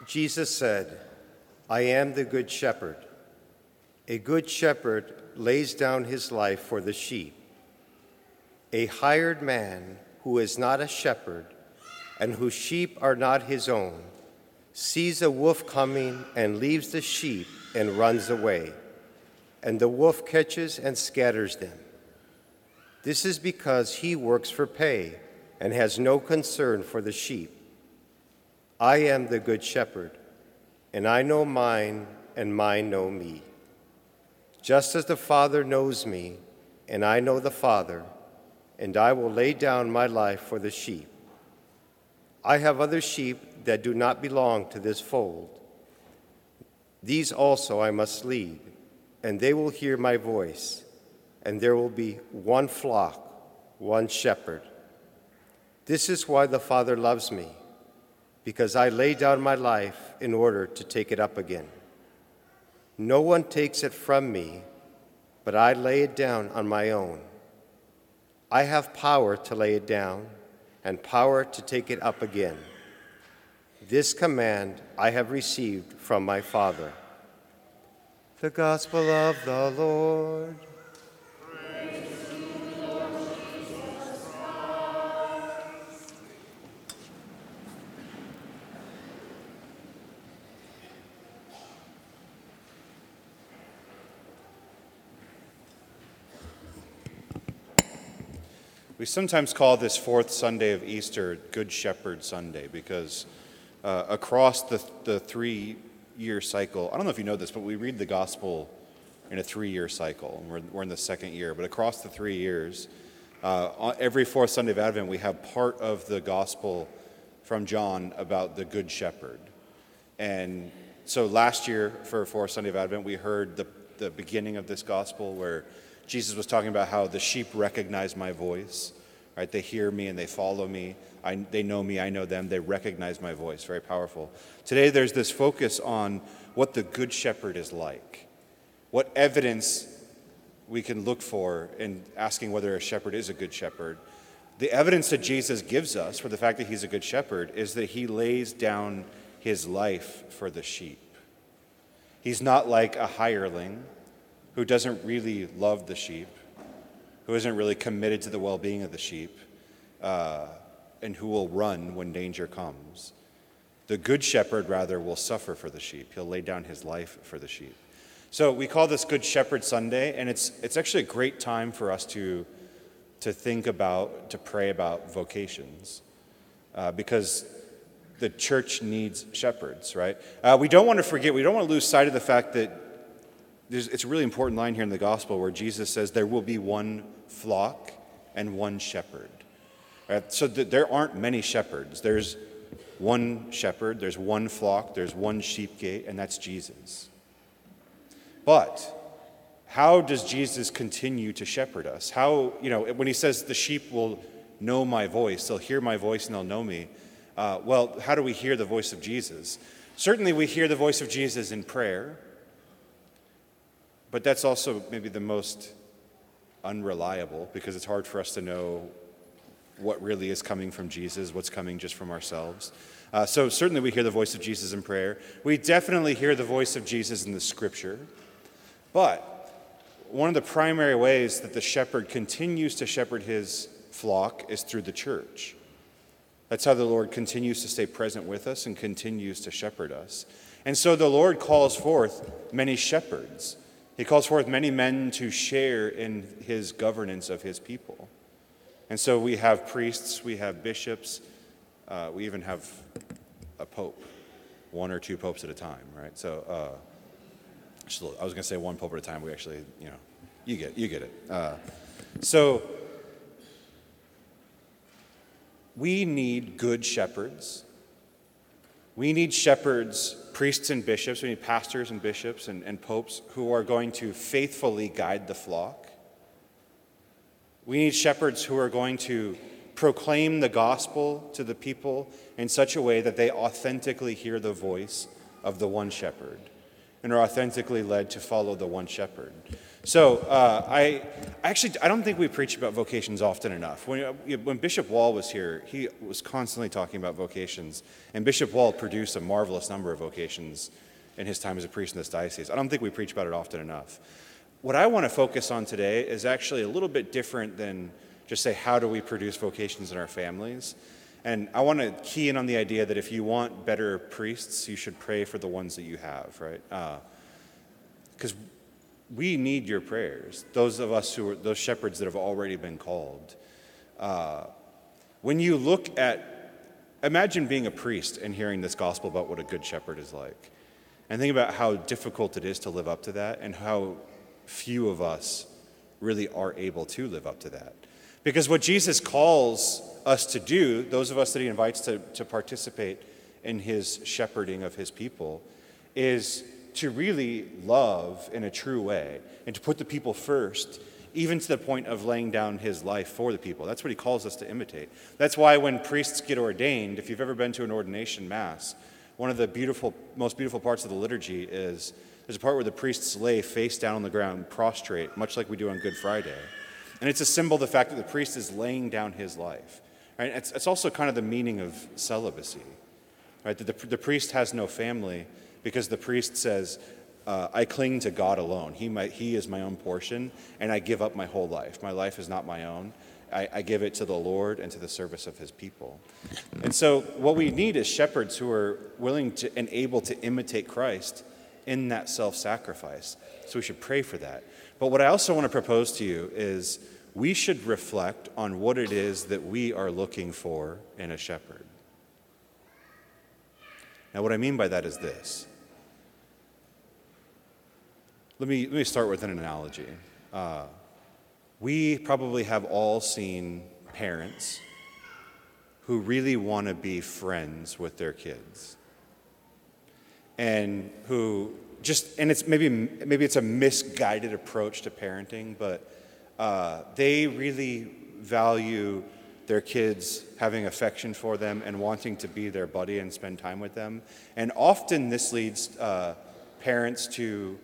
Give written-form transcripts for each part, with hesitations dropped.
Jesus said, "I am the good shepherd. A good shepherd lays down his life for the sheep. A hired man who is not a shepherd and whose sheep are not his own sees a wolf coming and leaves the sheep and runs away, and the wolf catches and scatters them. This is because he works for pay and has no concern for the sheep. I am the good shepherd, and I know mine, and mine know me. Just as the Father knows me, and I know the Father, and I will lay down my life for the sheep. I have other sheep that do not belong to this fold. These also I must lead, and they will hear my voice, and there will be one flock, one shepherd. This is why the Father loves me, because I lay down my life in order to take it up again. No one takes it from me, but I lay it down on my own. I have power to lay it down and power to take it up again. This command I have received from my Father." The Gospel of the Lord. We sometimes call this fourth Sunday of Easter Good Shepherd Sunday because across the 3-year cycle, I don't know if you know this, but we read the gospel in a 3-year cycle. We're in the second year, but across the 3 years, every fourth Sunday of Advent, we have part of the gospel from John about the Good Shepherd. And so last year, for fourth Sunday of Advent, we heard the beginning of this gospel where Jesus was talking about how the sheep recognize my voice, right? They hear me and they follow me. They know me, I know them. They recognize my voice. Very powerful. Today, there's this focus on what the Good Shepherd is like, what evidence we can look for in asking whether a shepherd is a good shepherd. The evidence that Jesus gives us for the fact that he's a good shepherd is that he lays down his life for the sheep. He's not like a hireling who doesn't really love the sheep, who isn't really committed to the well-being of the sheep, and who will run when danger comes. The good shepherd, rather, will suffer for the sheep. He'll lay down his life for the sheep. So we call this Good Shepherd Sunday, and it's actually a great time for us to think about, to pray about vocations, because the church needs shepherds, right? We don't want to lose sight of the fact that it's a really important line here in the gospel where Jesus says there will be one flock and one shepherd. Right? So there aren't many shepherds. There's one shepherd, there's one flock, there's one sheep gate, and that's Jesus. But how does Jesus continue to shepherd us? How, when he says the sheep will know my voice, they'll hear my voice and they'll know me. Well, how do we hear the voice of Jesus? Certainly we hear the voice of Jesus in prayer. But that's also maybe the most unreliable because it's hard for us to know what really is coming from Jesus, what's coming just from ourselves. So certainly we hear the voice of Jesus in prayer. We definitely hear the voice of Jesus in the Scripture. But one of the primary ways that the shepherd continues to shepherd his flock is through the church. That's how the Lord continues to stay present with us and continues to shepherd us. And so the Lord calls forth many shepherds. He calls forth many men to share in his governance of his people. And so we have priests, we have bishops, we even have a pope, 1 or 2 popes at a time, right? So I was going to say 1 pope at a time. We actually, you get it. So we need good shepherds. We need shepherds, priests and bishops. We need pastors and bishops and popes who are going to faithfully guide the flock. We need shepherds who are going to proclaim the gospel to the people in such a way that they authentically hear the voice of the one shepherd and are authentically led to follow the one shepherd. So I don't think we preach about vocations often enough. When Bishop Wall was here, he was constantly talking about vocations, and Bishop Wall produced a marvelous number of vocations in his time as a priest in this diocese. I don't think we preach about it often enough. What I want to focus on today is actually a little bit different than just say, how do we produce vocations in our families? And I want to key in on the idea that if you want better priests, you should pray for the ones that you have, right? Because we need your prayers, those of us who are those shepherds that have already been called. When you look at, imagine being a priest and hearing this gospel about what a good shepherd is like, and think about how difficult it is to live up to that, and how few of us really are able to live up to that. Because what Jesus calls us to do, those of us that he invites to participate in his shepherding of his people, is to really love in a true way and to put the people first, even to the point of laying down his life for the people. That's what he calls us to imitate. That's why when priests get ordained, if you've ever been to an ordination mass, one of the most beautiful parts of the liturgy is there's a part where the priests lay face down on the ground, prostrate, much like we do on Good Friday. And it's a symbol of the fact that the priest is laying down his life. Right? It's also kind of the meaning of celibacy, right? That the priest has no family because the priest says, I cling to God alone. He is my own portion, and I give up my whole life. My life is not my own. I give it to the Lord and to the service of his people. And so what we need is shepherds who are willing to and able to imitate Christ in that self-sacrifice. So we should pray for that. But what I also want to propose to you is we should reflect on what it is that we are looking for in a shepherd. Now, what I mean by that is this. Let me start with an analogy. We probably have all seen parents who really want to be friends with their kids, and who and it's maybe it's a misguided approach to parenting, but they really value their kids having affection for them and wanting to be their buddy and spend time with them. And often this leads parents to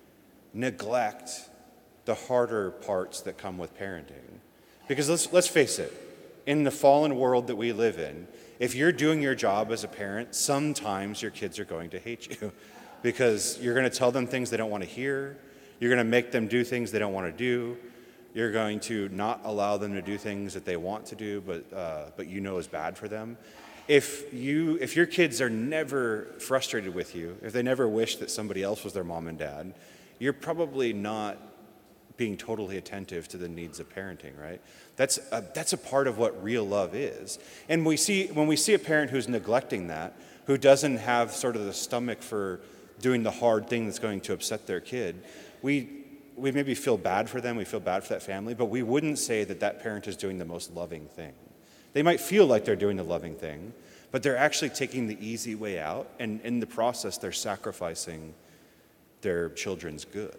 neglect the harder parts that come with parenting. Because let's face it, in the fallen world that we live in, if you're doing your job as a parent, sometimes your kids are going to hate you because you're going to tell them things they don't want to hear. You're going to make them do things they don't want to do. You're going to not allow them to do things that they want to do, but you know is bad for them. If your kids are never frustrated with you, if they never wish that somebody else was their mom and dad, you're probably not being totally attentive to the needs of parenting, right? That's a part of what real love is. And when we see a parent who's neglecting that, who doesn't have sort of the stomach for doing the hard thing that's going to upset their kid, we maybe feel bad for them, we feel bad for that family, but we wouldn't say that that parent is doing the most loving thing. They might feel like they're doing the loving thing, but they're actually taking the easy way out, and in the process, they're sacrificing their children's good.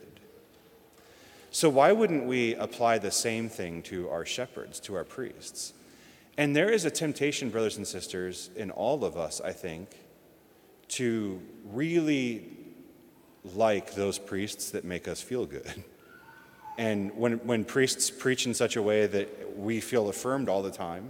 So why wouldn't we apply the same thing to our shepherds, to our priests? And there is a temptation, brothers and sisters, in all of us, I think, to really like those priests that make us feel good. And when priests preach in such a way that we feel affirmed all the time,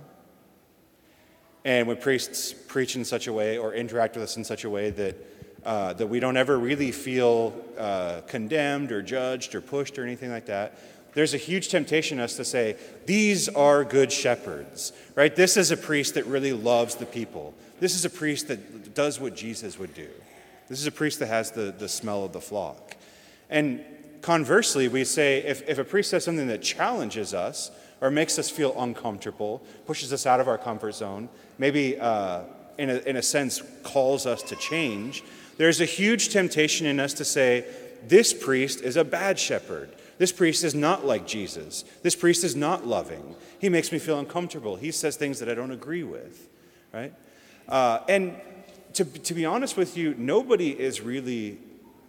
and when priests preach in such a way or interact with us in such a way that we don't ever really feel condemned or judged or pushed or anything like that, there's a huge temptation in us to say, these are good shepherds, right? This is a priest that really loves the people. This is a priest that does what Jesus would do. This is a priest that has the smell of the flock. And conversely, we say, if a priest says something that challenges us or makes us feel uncomfortable, pushes us out of our comfort zone, maybe in a sense calls us to change, there's a huge temptation in us to say, this priest is a bad shepherd. This priest is not like Jesus. This priest is not loving. He makes me feel uncomfortable. He says things that I don't agree with, right? And to be honest with you, nobody's really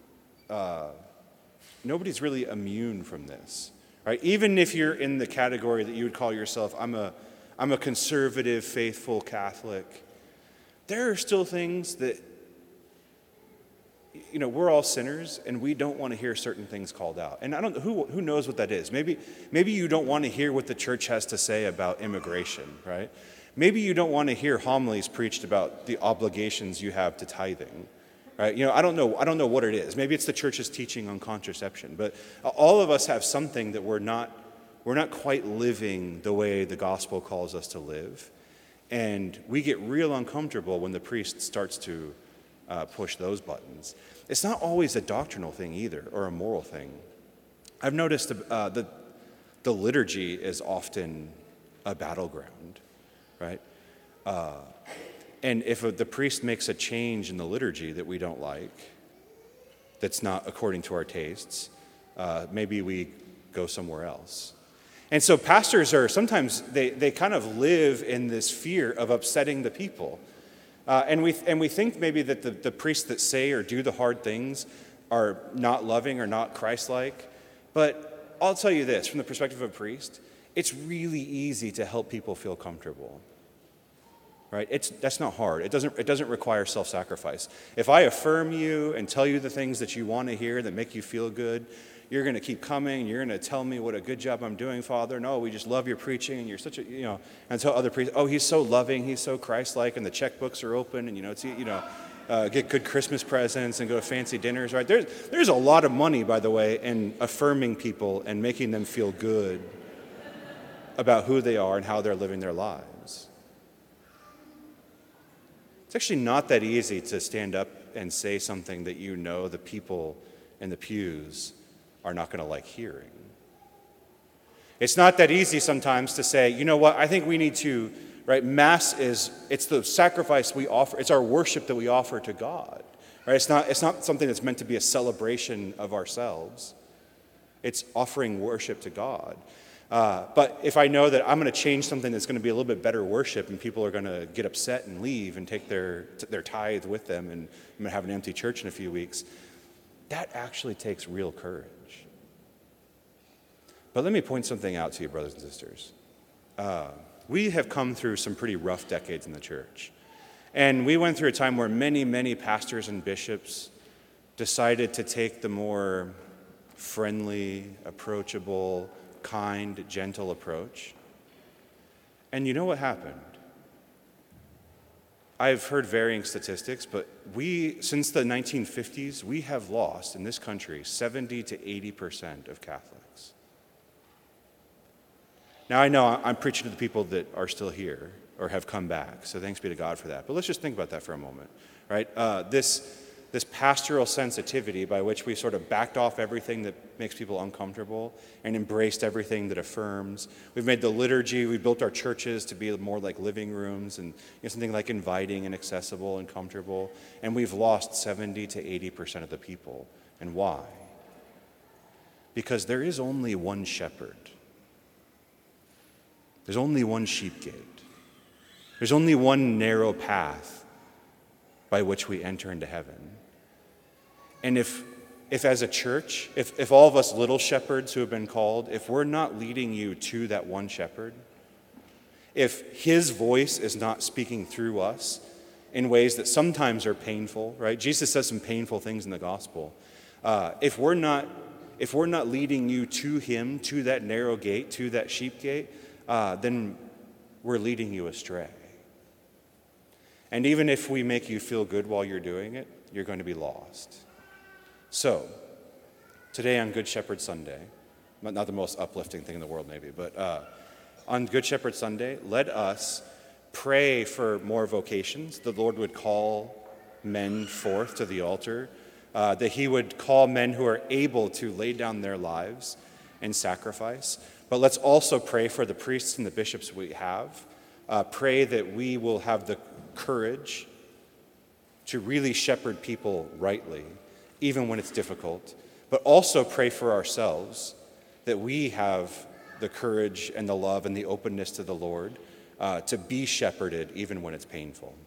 immune from this, right? Even if you're in the category that you would call yourself, I'm a conservative, faithful Catholic, there are still things that we're all sinners, and we don't want to hear certain things called out. And I don't who knows what that is. Maybe you don't want to hear what the church has to say about immigration, right? Maybe you don't want to hear homilies preached about the obligations you have to tithing, right? I don't know what it is. Maybe it's the church's teaching on contraception, but all of us have something that we're not quite living the way the gospel calls us to live, and we get real uncomfortable when the priest starts to push those buttons. It's not always a doctrinal thing either, or a moral thing. I've noticed the liturgy is often a battleground, right? And if the priest makes a change in the liturgy that we don't like, that's not according to our tastes, maybe we go somewhere else. And so pastors are sometimes, they kind of live in this fear of upsetting the people. And we think maybe that the priests that say or do the hard things are not loving or not Christ-like. But I'll tell you this, from the perspective of a priest, it's really easy to help people feel comfortable. Right? That's not hard. It doesn't require self-sacrifice. If I affirm you and tell you the things that you want to hear that make you feel good, you're going to keep coming. You're going to tell me what a good job I'm doing, Father. No, we just love your preaching, and you're such a, and tell other priests, oh, he's so loving, he's so Christ-like, and the checkbooks are open, and get good Christmas presents and go to fancy dinners, right? There's a lot of money, by the way, in affirming people and making them feel good about who they are and how they're living their lives. It's actually not that easy to stand up and say something that the people in the pews are not going to like hearing. It's not that easy sometimes to say, you know what, I think we need to, right? Mass it's the sacrifice we offer. It's our worship that we offer to God, right? It's not something that's meant to be a celebration of ourselves. It's offering worship to God. But if I know that I'm going to change something that's going to be a little bit better worship, and people are going to get upset and leave and take their tithe with them, and I'm going to have an empty church in a few weeks, that actually takes real courage. But let me point something out to you, brothers and sisters. We have come through some pretty rough decades in the church. And we went through a time where many, many pastors and bishops decided to take the more friendly, approachable, kind, gentle approach. And you know what happened? I've heard varying statistics, but since the 1950s, we have lost in this country 70 to 80% of Catholics. Now, I know I'm preaching to the people that are still here or have come back, so thanks be to God for that. But let's just think about that for a moment, right? This pastoral sensitivity by which we sort of backed off everything that makes people uncomfortable and embraced everything that affirms. We've made the liturgy, we built our churches to be more like living rooms and something like inviting and accessible and comfortable. And we've lost 70 to 80% of the people. And why? Because there is only one shepherd. There's only one sheep gate. There's only one narrow path by which we enter into heaven. And if as a church, if all of us little shepherds who have been called, if we're not leading you to that one shepherd, if his voice is not speaking through us in ways that sometimes are painful, right? Jesus says some painful things in the gospel. If we're not leading you to him, to that narrow gate, to that sheep gate, then we're leading you astray. And even if we make you feel good while you're doing it, you're going to be lost. So, today on Good Shepherd Sunday, not the most uplifting thing in the world maybe, but on Good Shepherd Sunday, let us pray for more vocations. The Lord would call men forth to the altar, that he would call men who are able to lay down their lives and sacrifice. But let's also pray for the priests and the bishops we have. Pray that we will have the courage to really shepherd people rightly, even when it's difficult. But also pray for ourselves that we have the courage and the love and the openness to the Lord to be shepherded even when it's painful.